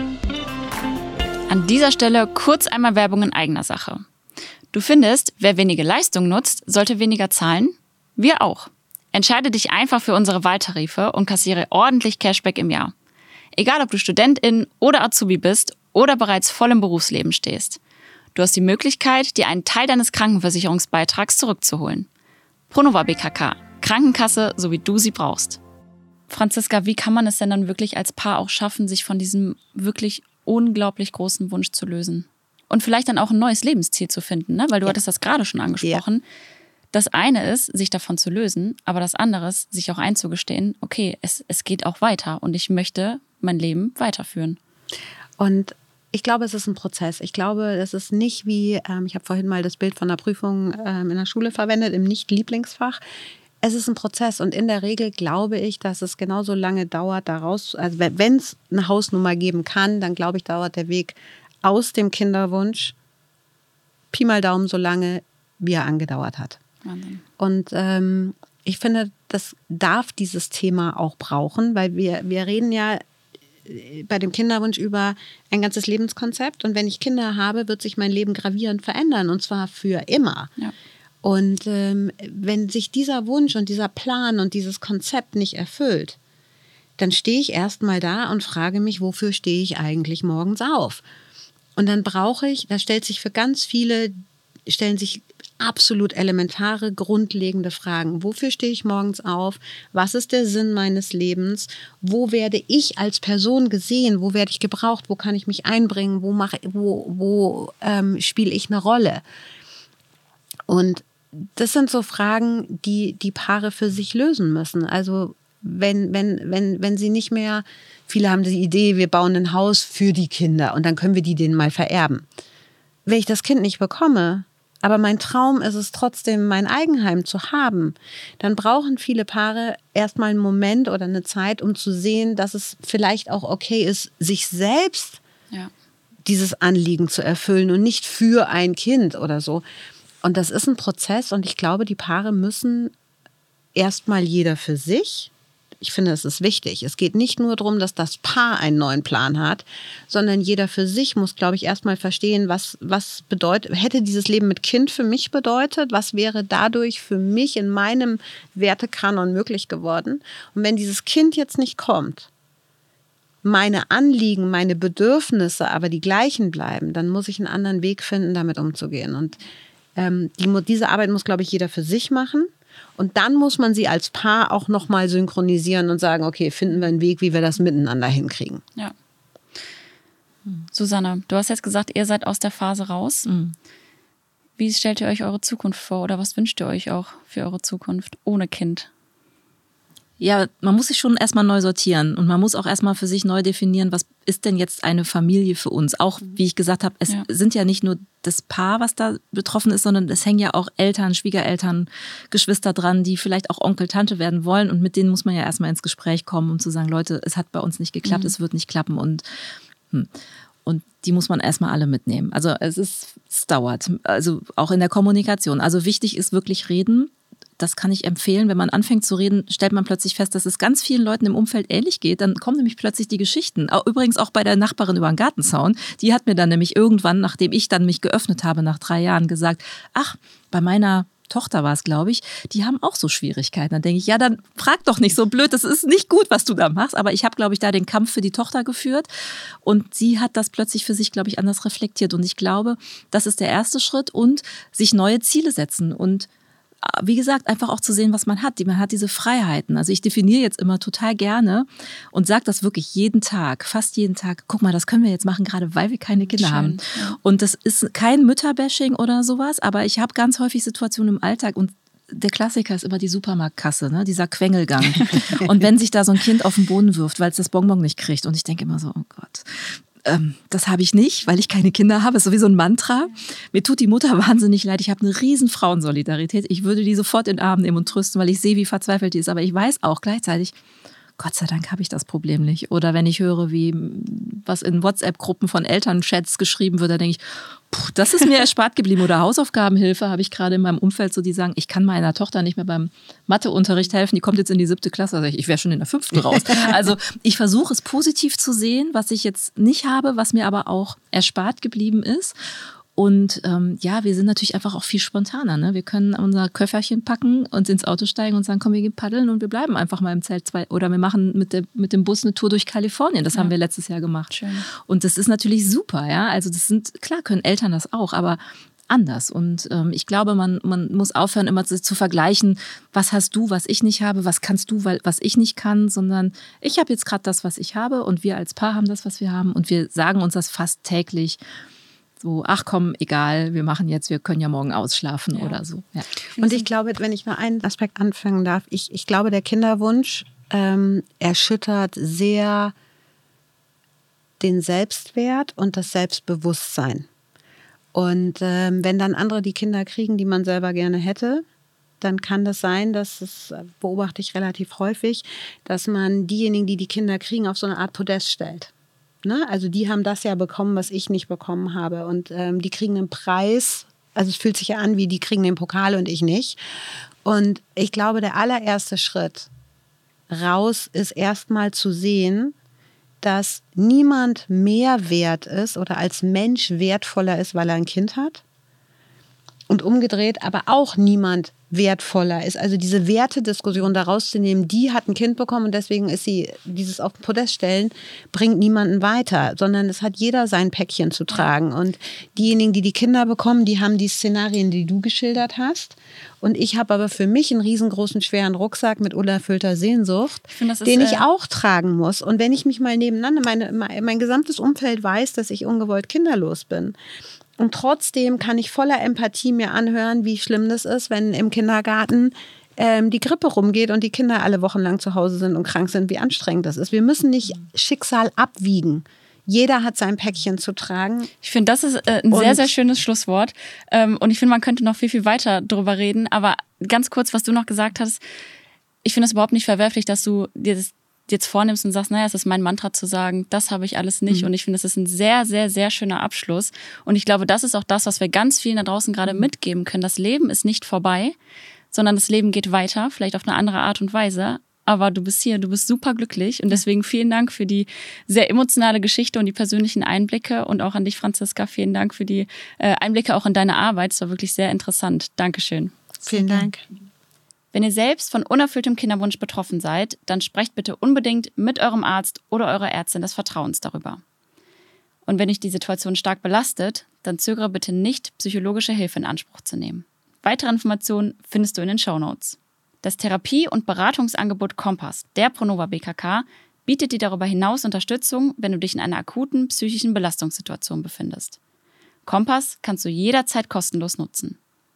An dieser Stelle kurz einmal Werbung in eigener Sache. Du findest, wer wenige Leistung nutzt, sollte weniger zahlen? Wir auch. Entscheide dich einfach für unsere Wahltarife und kassiere ordentlich Cashback im Jahr. Egal, ob du Studentin oder Azubi bist oder bereits voll im Berufsleben stehst. Du hast die Möglichkeit, dir einen Teil deines Krankenversicherungsbeitrags zurückzuholen. Pronova BKK, Krankenkasse, so wie du sie brauchst. Franziska, wie kann man es denn dann wirklich als Paar auch schaffen, sich von diesem wirklich unglaublich großen Wunsch zu lösen? Und vielleicht dann auch ein neues Lebensziel zu finden, ne? Weil du hattest das gerade schon angesprochen. Ja. Das eine ist, sich davon zu lösen, aber das andere ist, sich auch einzugestehen, okay, es geht auch weiter und ich möchte mein Leben weiterführen. Und ich glaube, es ist ein Prozess. Ich glaube, es ist nicht wie, ich habe vorhin mal das Bild von einer Prüfung in der Schule verwendet, im Nicht-Lieblingsfach. Es ist ein Prozess und in der Regel glaube ich, dass es genauso lange dauert, daraus, also wenn es eine Hausnummer geben kann, dann glaube ich, dauert der Weg aus dem Kinderwunsch Pi mal Daumen so lange, wie er angedauert hat. Wahnsinn. Und ich finde, das darf dieses Thema auch brauchen, weil wir reden ja bei dem Kinderwunsch über ein ganzes Lebenskonzept. Und wenn ich Kinder habe, wird sich mein Leben gravierend verändern und zwar für immer. Ja. Und wenn sich dieser Wunsch und dieser Plan und dieses Konzept nicht erfüllt, dann stehe ich erstmal da und frage mich, wofür stehe ich eigentlich morgens auf? Und dann da stellt sich für ganz viele, stellen sich absolut elementare, grundlegende Fragen. Wofür stehe ich morgens auf? Was ist der Sinn meines Lebens? Wo werde ich als Person gesehen? Wo werde ich gebraucht? Wo kann ich mich einbringen? Wo spiele ich eine Rolle? Und das sind so Fragen, die Paare für sich lösen müssen. Also wenn sie nicht mehr, viele haben die Idee, wir bauen ein Haus für die Kinder und dann können wir denen mal vererben. Wenn ich das Kind nicht bekomme, aber mein Traum ist es trotzdem, mein Eigenheim zu haben, dann brauchen viele Paare erstmal einen Moment oder eine Zeit, um zu sehen, dass es vielleicht auch okay ist, sich selbst dieses Anliegen zu erfüllen und nicht für ein Kind oder so. Und das ist ein Prozess und ich glaube, die Paare müssen erstmal jeder für sich. Ich finde, es ist wichtig. Es geht nicht nur darum, dass das Paar einen neuen Plan hat, sondern jeder für sich muss, glaube ich, erstmal verstehen, was hätte dieses Leben mit Kind für mich bedeutet? Was wäre dadurch für mich in meinem Wertekanon möglich geworden? Und wenn dieses Kind jetzt nicht kommt, meine Anliegen, meine Bedürfnisse aber die gleichen bleiben, dann muss ich einen anderen Weg finden, damit umzugehen. Und diese Arbeit muss, glaube ich, jeder für sich machen. Und dann muss man sie als Paar auch nochmal synchronisieren und sagen, okay, finden wir einen Weg, wie wir das miteinander hinkriegen. Ja. Susanne, du hast jetzt gesagt, ihr seid aus der Phase raus. Wie stellt ihr euch eure Zukunft vor oder was wünscht ihr euch auch für eure Zukunft ohne Kind? Ja, man muss sich schon erstmal neu sortieren und man muss auch erstmal für sich neu definieren, was ist denn jetzt eine Familie für uns? Auch, wie ich gesagt habe, es sind ja nicht nur das Paar, was da betroffen ist, sondern es hängen ja auch Eltern, Schwiegereltern, Geschwister dran, die vielleicht auch Onkel, Tante werden wollen und mit denen muss man ja erstmal ins Gespräch kommen, um zu sagen, Leute, es hat bei uns nicht geklappt, es wird nicht klappen und die muss man erstmal alle mitnehmen. Also es dauert, also auch in der Kommunikation. Also wichtig ist wirklich reden. Das kann ich empfehlen. Wenn man anfängt zu reden, stellt man plötzlich fest, dass es ganz vielen Leuten im Umfeld ähnlich geht. Dann kommen nämlich plötzlich die Geschichten. Übrigens auch bei der Nachbarin über den Gartenzaun. Die hat mir dann nämlich irgendwann, nachdem ich dann mich geöffnet habe, nach 3 Jahren gesagt, ach, bei meiner Tochter war es, glaube ich, die haben auch so Schwierigkeiten. Dann denke ich, ja, dann frag doch nicht so blöd, das ist nicht gut, was du da machst. Aber ich habe, glaube ich, da den Kampf für die Tochter geführt und sie hat das plötzlich für sich, glaube ich, anders reflektiert. Und ich glaube, das ist der erste Schritt und sich neue Ziele setzen und wie gesagt, einfach auch zu sehen, was man hat. Man hat diese Freiheiten. Also ich definiere jetzt immer total gerne und sage das wirklich jeden Tag, fast jeden Tag. Guck mal, das können wir jetzt machen, gerade weil wir keine Kinder haben. Ja. Und das ist kein Mütterbashing oder sowas, aber ich habe ganz häufig Situationen im Alltag und der Klassiker ist immer die Supermarktkasse, ne? Dieser Quengelgang. Und wenn sich da so ein Kind auf den Boden wirft, weil es das Bonbon nicht kriegt und ich denke immer so, oh Gott. Das habe ich nicht, weil ich keine Kinder habe. Das ist sowieso ein Mantra. Mir tut die Mutter wahnsinnig leid. Ich habe eine riesen Frauensolidarität. Ich würde die sofort in den Arm nehmen und trösten, weil ich sehe, wie verzweifelt die ist. Aber ich weiß auch gleichzeitig, Gott sei Dank habe ich das Problem nicht. Oder wenn ich höre, wie was in WhatsApp-Gruppen von Elternchats geschrieben wird, da denke ich, das ist mir erspart geblieben. Oder Hausaufgabenhilfe habe ich gerade in meinem Umfeld, so die sagen, ich kann meiner Tochter nicht mehr beim Matheunterricht helfen, die kommt jetzt in die 7. Klasse. Also ich wäre schon in der 5. raus. Also ich versuche es positiv zu sehen, was ich jetzt nicht habe, was mir aber auch erspart geblieben ist. Und wir sind natürlich einfach auch viel spontaner. Ne? Wir können unser Köfferchen packen, uns ins Auto steigen und sagen, komm, wir gehen paddeln und wir bleiben einfach mal im Zelt. Oder wir machen mit dem Bus eine Tour durch Kalifornien. Das haben wir letztes Jahr gemacht. Schön. Und das ist natürlich super. Ja? Also klar können Eltern das auch, aber anders. Und ich glaube, man muss aufhören, immer zu vergleichen, was hast du, was ich nicht habe, was kannst du, was ich nicht kann, sondern ich habe jetzt gerade das, was ich habe und wir als Paar haben das, was wir haben und wir sagen uns das fast täglich. So, ach komm, egal, wir können ja morgen ausschlafen oder so. Ja. Und ich glaube, wenn ich mal einen Aspekt anfangen darf, ich glaube, der Kinderwunsch erschüttert sehr den Selbstwert und das Selbstbewusstsein. Und wenn dann andere die Kinder kriegen, die man selber gerne hätte, dann kann das sein, das beobachte ich relativ häufig, dass man diejenigen, die die Kinder kriegen, auf so eine Art Podest stellt. Ne? Also die haben das ja bekommen, was ich nicht bekommen habe. Und die kriegen einen Preis. Also es fühlt sich ja an, wie die kriegen den Pokal und ich nicht. Und ich glaube, der allererste Schritt raus ist erstmal zu sehen, dass niemand mehr wert ist oder als Mensch wertvoller ist, weil er ein Kind hat. Und umgedreht aber auch niemand wertvoller ist. Also diese Wertediskussion da rauszunehmen, die hat ein Kind bekommen und deswegen ist sie, dieses auf den Podest stellen, bringt niemanden weiter, sondern es hat jeder sein Päckchen zu tragen. Und diejenigen, die die Kinder bekommen, die haben die Szenarien, die du geschildert hast. Und ich habe aber für mich einen riesengroßen, schweren Rucksack mit unerfüllter Sehnsucht, den ich auch tragen muss. Und wenn ich mich mal nebeneinander, mein gesamtes Umfeld weiß, dass ich ungewollt kinderlos bin. Und trotzdem kann ich voller Empathie mir anhören, wie schlimm das ist, wenn im Kindergarten die Grippe rumgeht und die Kinder alle wochenlang zu Hause sind und krank sind, wie anstrengend das ist. Wir müssen nicht Schicksal abwiegen. Jeder hat sein Päckchen zu tragen. Ich finde, das ist ein sehr, sehr schönes Schlusswort. Und ich finde, man könnte noch viel, viel weiter drüber reden. Aber ganz kurz, was du noch gesagt hast, ich finde es überhaupt nicht verwerflich, dass du dir das jetzt vornimmst und sagst, naja, es ist mein Mantra zu sagen, das habe ich alles nicht. Und ich finde, es ist ein sehr, sehr, sehr schöner Abschluss. Und ich glaube, das ist auch das, was wir ganz vielen da draußen gerade mitgeben können. Das Leben ist nicht vorbei, sondern das Leben geht weiter, vielleicht auf eine andere Art und Weise. Aber du bist hier, du bist super glücklich. Und deswegen vielen Dank für die sehr emotionale Geschichte und die persönlichen Einblicke. Und auch an dich, Franziska, vielen Dank für die Einblicke auch in deine Arbeit. Es war wirklich sehr interessant. Dankeschön. Vielen Dank. Wenn ihr selbst von unerfülltem Kinderwunsch betroffen seid, dann sprecht bitte unbedingt mit eurem Arzt oder eurer Ärztin des Vertrauens darüber. Und wenn euch die Situation stark belastet, dann zögere bitte nicht, psychologische Hilfe in Anspruch zu nehmen. Weitere Informationen findest du in den Shownotes. Das Therapie- und Beratungsangebot Kompass, der Pronova BKK, bietet dir darüber hinaus Unterstützung, wenn du dich in einer akuten psychischen Belastungssituation befindest. Kompass kannst du jederzeit kostenlos nutzen.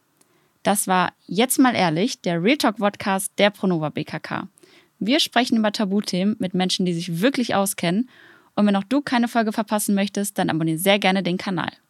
Das war Jetzt mal ehrlich, der Real Talk Podcast der Pronova BKK. Wir sprechen über Tabuthemen mit Menschen, die sich wirklich auskennen. Und wenn auch du keine Folge verpassen möchtest, dann abonniere sehr gerne den Kanal.